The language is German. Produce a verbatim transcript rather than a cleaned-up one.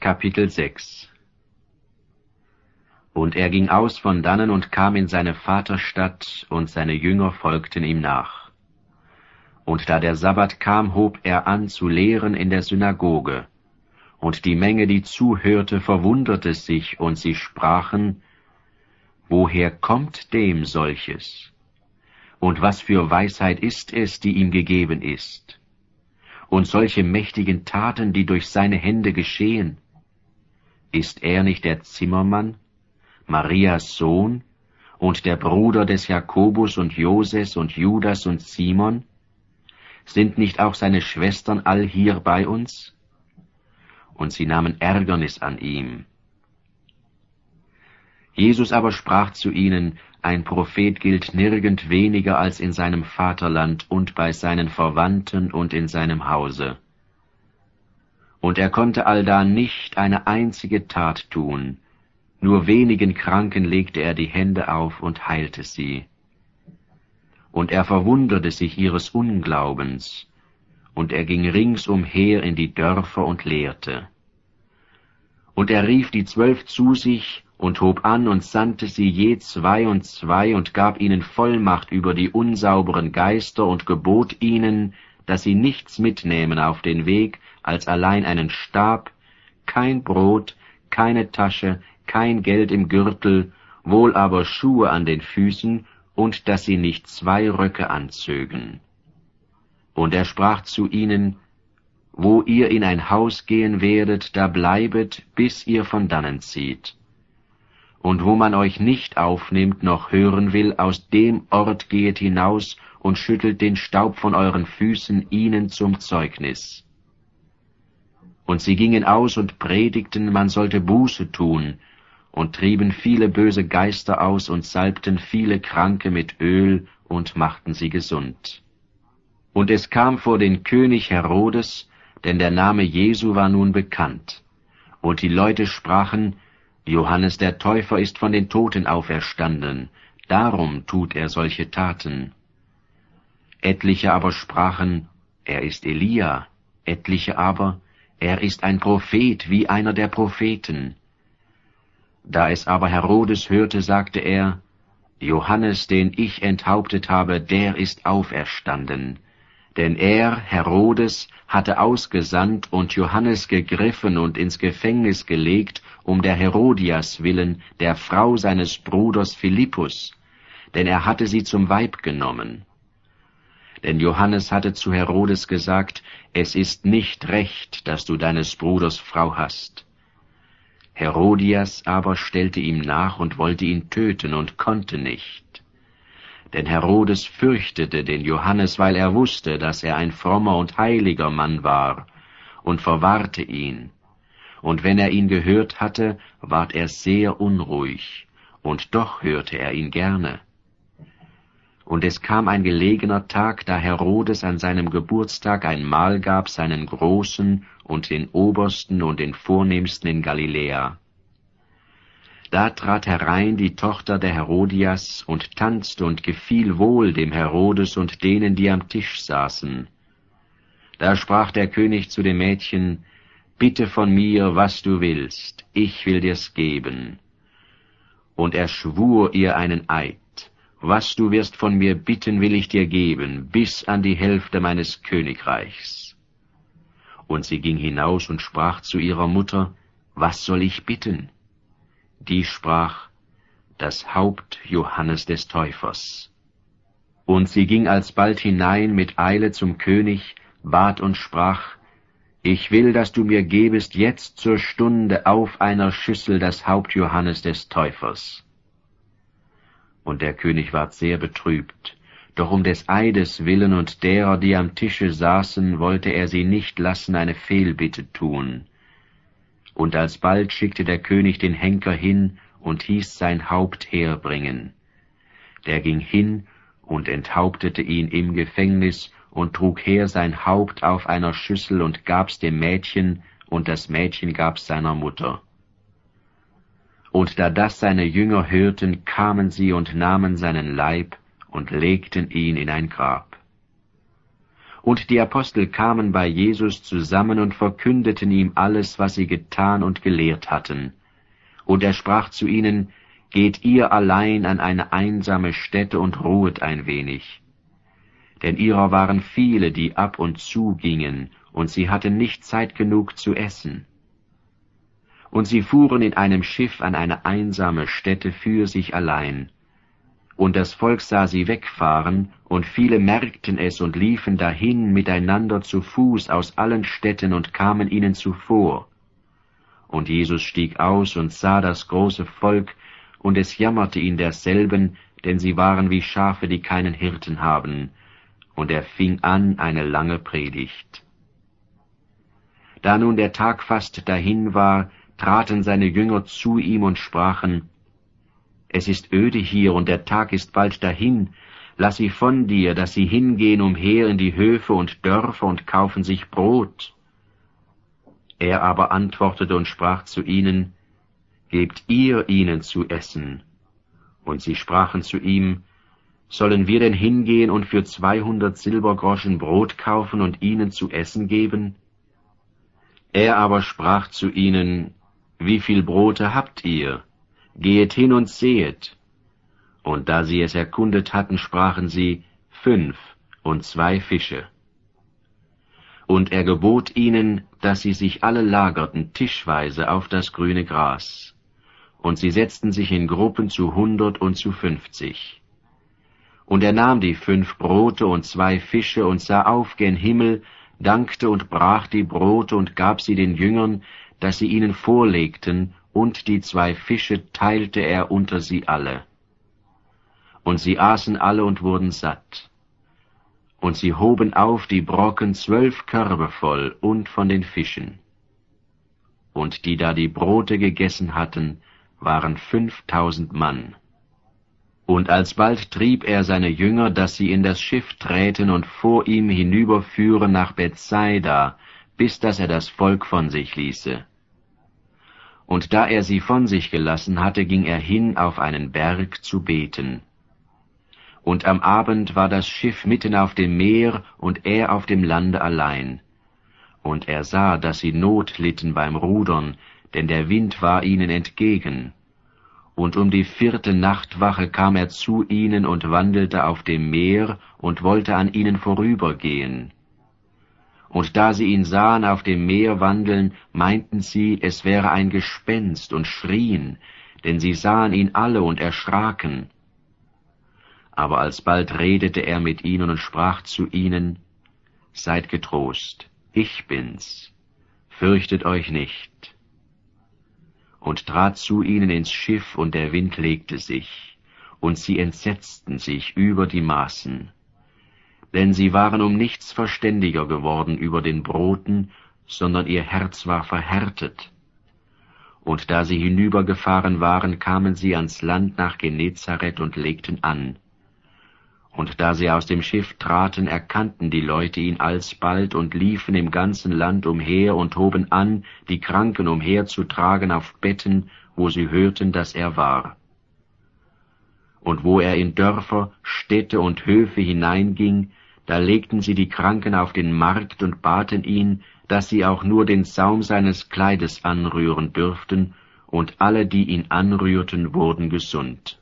Kapitel sechs. Und er ging aus von dannen und kam in seine Vaterstadt, und seine Jünger folgten ihm nach. Und da der Sabbat kam, hob er an zu lehren in der Synagoge. Und die Menge, die zuhörte, verwunderte sich, und sie sprachen: Woher kommt dem solches? Und was für Weisheit ist es, die ihm gegeben ist? Und solche mächtigen Taten, die durch seine Hände geschehen? Ist er nicht der Zimmermann, Marias Sohn, und der Bruder des Jakobus und Joses und Judas und Simon? Sind nicht auch seine Schwestern all hier bei uns? Und sie nahmen Ärgernis an ihm. Jesus aber sprach zu ihnen: Ein Prophet gilt nirgend weniger als in seinem Vaterland und bei seinen Verwandten und in seinem Hause. Und er konnte allda nicht eine einzige Tat tun, nur wenigen Kranken legte er die Hände auf und heilte sie. Und er verwunderte sich ihres Unglaubens, und er ging ringsumher in die Dörfer und lehrte. Und er rief die Zwölf zu sich und hob an und sandte sie je zwei und zwei und gab ihnen Vollmacht über die unsauberen Geister und gebot ihnen, dass sie nichts mitnehmen auf den Weg als allein einen Stab, kein Brot, keine Tasche, kein Geld im Gürtel, wohl aber Schuhe an den Füßen, und dass sie nicht zwei Röcke anzögen. Und er sprach zu ihnen: Wo ihr in ein Haus gehen werdet, da bleibet, bis ihr von dannen zieht. Und wo man euch nicht aufnimmt noch hören will, aus dem Ort gehet hinaus und schüttelt den Staub von euren Füßen ihnen zum Zeugnis. Und sie gingen aus und predigten, man sollte Buße tun, und trieben viele böse Geister aus und salbten viele Kranke mit Öl und machten sie gesund. Und es kam vor den König Herodes, denn der Name Jesu war nun bekannt. Und die Leute sprachen: Johannes der Täufer ist von den Toten auferstanden, darum tut er solche Taten. Etliche aber sprachen: Er ist Elia, etliche aber: Er ist ein Prophet wie einer der Propheten. Da es aber Herodes hörte, sagte er: Johannes, den ich enthauptet habe, der ist auferstanden. Denn er, Herodes, hatte ausgesandt und Johannes gegriffen und ins Gefängnis gelegt, um der Herodias willen, der Frau seines Bruders Philippus, denn er hatte sie zum Weib genommen. Denn Johannes hatte zu Herodes gesagt: Es ist nicht recht, dass du deines Bruders Frau hast. Herodias aber stellte ihm nach und wollte ihn töten und konnte nicht. Denn Herodes fürchtete den Johannes, weil er wusste, dass er ein frommer und heiliger Mann war, und verwahrte ihn. Und wenn er ihn gehört hatte, ward er sehr unruhig, und doch hörte er ihn gerne. Und es kam ein gelegener Tag, da Herodes an seinem Geburtstag ein Mahl gab seinen Großen und den Obersten und den Vornehmsten in Galiläa. Da trat herein die Tochter der Herodias und tanzte und gefiel wohl dem Herodes und denen, die am Tisch saßen. Da sprach der König zu dem Mädchen: Bitte von mir, was du willst, ich will dir's geben. Und er schwur ihr einen Eid: Was du wirst von mir bitten, will ich dir geben, bis an die Hälfte meines Königreichs. Und sie ging hinaus und sprach zu ihrer Mutter: Was soll ich bitten? Die sprach: Das Haupt Johannes des Täufers. Und sie ging alsbald hinein mit Eile zum König, bat und sprach: Ich will, dass du mir gebest jetzt zur Stunde auf einer Schüssel das Haupt Johannes des Täufers. Und der König ward sehr betrübt, doch um des Eides willen und derer, die am Tische saßen, wollte er sie nicht lassen eine Fehlbitte tun. Und alsbald schickte der König den Henker hin und hieß sein Haupt herbringen. Der ging hin und enthauptete ihn im Gefängnis und trug her sein Haupt auf einer Schüssel und gab's dem Mädchen, und das Mädchen gab's seiner Mutter. Und da das seine Jünger hörten, kamen sie und nahmen seinen Leib und legten ihn in ein Grab. Und die Apostel kamen bei Jesus zusammen und verkündeten ihm alles, was sie getan und gelehrt hatten. Und er sprach zu ihnen, »Geht ihr allein an eine einsame Stätte und ruhet ein wenig.« Denn ihrer waren viele, die ab und zu gingen, und sie hatten nicht Zeit genug zu essen. Und sie fuhren in einem Schiff an eine einsame Stätte für sich allein. Und das Volk sah sie wegfahren, und viele merkten es und liefen dahin miteinander zu Fuß aus allen Städten und kamen ihnen zuvor. Und Jesus stieg aus und sah das große Volk, und es jammerte ihn derselben, denn sie waren wie Schafe, die keinen Hirten haben. Und er fing an eine lange Predigt. Da nun der Tag fast dahin war, traten seine Jünger zu ihm und sprachen, »Es ist öde hier, und der Tag ist bald dahin. Lass sie von dir, dass sie hingehen umher in die Höfe und Dörfer und kaufen sich Brot.« Er aber antwortete und sprach zu ihnen, »Gebt ihr ihnen zu essen.« Und sie sprachen zu ihm, »Sollen wir denn hingehen und für zweihundert Silbergroschen Brot kaufen und ihnen zu essen geben?« Er aber sprach zu ihnen, »Wie viel Brote habt ihr? Gehet hin und sehet.« Und da sie es erkundet hatten, sprachen sie, »Fünf und zwei Fische.« Und er gebot ihnen, dass sie sich alle lagerten tischweise auf das grüne Gras. Und sie setzten sich in Gruppen zu hundert und zu fünfzig. Und er nahm die fünf Brote und zwei Fische und sah auf gen Himmel, dankte und brach die Brote und gab sie den Jüngern, dass sie ihnen vorlegten, und die zwei Fische teilte er unter sie alle. Und sie aßen alle und wurden satt. Und sie hoben auf die Brocken zwölf Körbe voll und von den Fischen. Und die da die Brote gegessen hatten, waren fünftausend Mann. Und alsbald trieb er seine Jünger, dass sie in das Schiff träten und vor ihm hinüberführen nach Bethsaida, bis dass er das Volk von sich ließe. Und da er sie von sich gelassen hatte, ging er hin auf einen Berg zu beten. Und am Abend war das Schiff mitten auf dem Meer und er auf dem Lande allein. Und er sah, dass sie Not litten beim Rudern, denn der Wind war ihnen entgegen. Und um die vierte Nachtwache kam er zu ihnen und wandelte auf dem Meer und wollte an ihnen vorübergehen. Und da sie ihn sahen auf dem Meer wandeln, meinten sie, es wäre ein Gespenst, und schrien, denn sie sahen ihn alle und erschraken. Aber alsbald redete er mit ihnen und sprach zu ihnen, »Seid getrost, ich bin's, fürchtet euch nicht.« Und trat zu ihnen ins Schiff, und der Wind legte sich, und sie entsetzten sich über die Maßen. Denn sie waren um nichts verständiger geworden über den Broten, sondern ihr Herz war verhärtet. Und da sie hinübergefahren waren, kamen sie ans Land nach Genezareth und legten an. Und da sie aus dem Schiff traten, erkannten die Leute ihn alsbald und liefen im ganzen Land umher und hoben an, die Kranken umherzutragen auf Betten, wo sie hörten, dass er war. Und wo er in Dörfer, Städte und Höfe hineinging, da legten sie die Kranken auf den Markt und baten ihn, dass sie auch nur den Saum seines Kleides anrühren dürften, und alle, die ihn anrührten, wurden gesund.